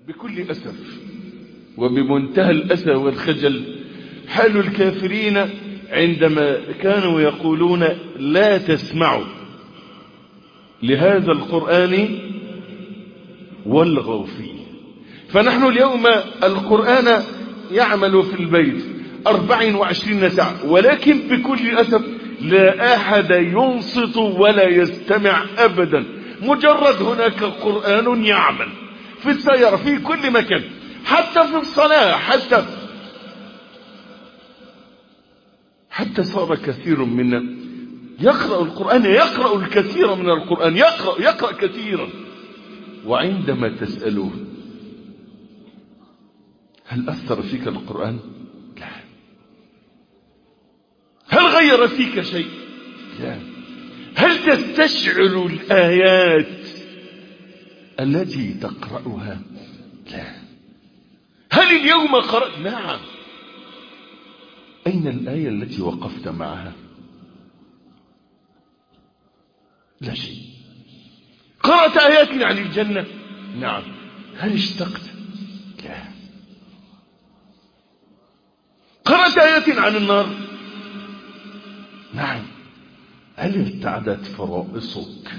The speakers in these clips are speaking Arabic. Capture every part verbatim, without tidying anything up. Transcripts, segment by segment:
بكل أسف وبمنتهى الأسى والخجل حال الكافرين عندما كانوا يقولون لا تسمعوا لهذا القرآن والغوا فيه. فنحن اليوم القرآن يعمل في البيت أربع وعشرين ساعة، ولكن بكل أسف لا أحد ينصت ولا يستمع أبدا. مجرد هناك قرآن يعمل في السيارة في كل مكان، حتى في الصلاة، حتى حتى صار كثير منا يقرأ القرآن، يقرأ الكثير من القرآن، يقرأ يقرأ كثيرا، وعندما تسألوه هل أثر فيك القرآن؟ لا. هل غير فيك شيء؟ لا. هل تستشعر الآيات التي تقرأها؟ لا. هل اليوم قرأت؟ نعم. أين الآية التي وقفت معها؟ لا شيء. قرأت آيات عن الجنة؟ نعم. هل اشتقت؟ لا. قرأت آيات عن النار؟ نعم. هل ارتعدت فرائصك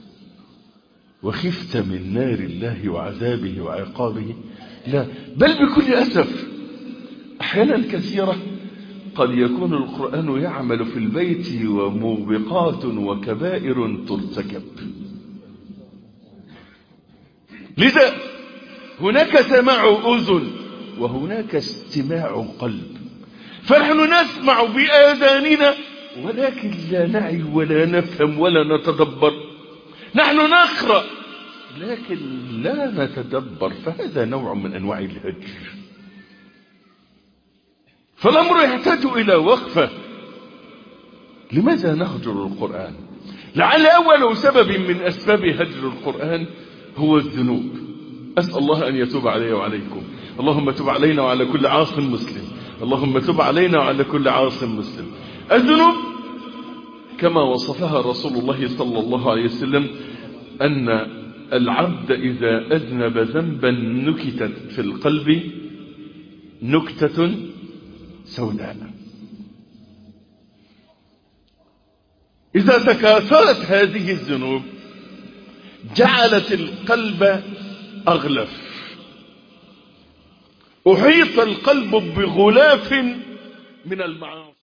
وخفت من نار الله وعذابه وعقابه؟ لا. بل بكل أسف أحيانا كثيرة قد يكون القرآن يعمل في البيت وموبقات وكبائر ترتكب. لذا هناك سماع أذن وهناك استماع قلب. فنحن نسمع بآذاننا ولكن لا نعي ولا نفهم ولا نتدبر. نحن نقرأ لكن لا نتدبر، فهذا نوع من أنواع الهجر. فالأمر يحتاج إلى وقفة. لماذا نهجر القرآن؟ لعل أول سبب من أسباب هجر القرآن هو الذنوب. أسأل الله أن يتوب علي وعليكم. اللهم تب علينا وعلى كل عاص مسلم. اللهم تب علينا وعلى كل عاص مسلم. الذنوب كما وصفها رسول الله صلى الله عليه وسلم أن العبد إذا أذنب ذنبا نكتت في القلب نكتة سوداء. إذا تكاثرت هذه الذنوب جعلت القلب أغلف، أحيط القلب بغلاف من المعاصي.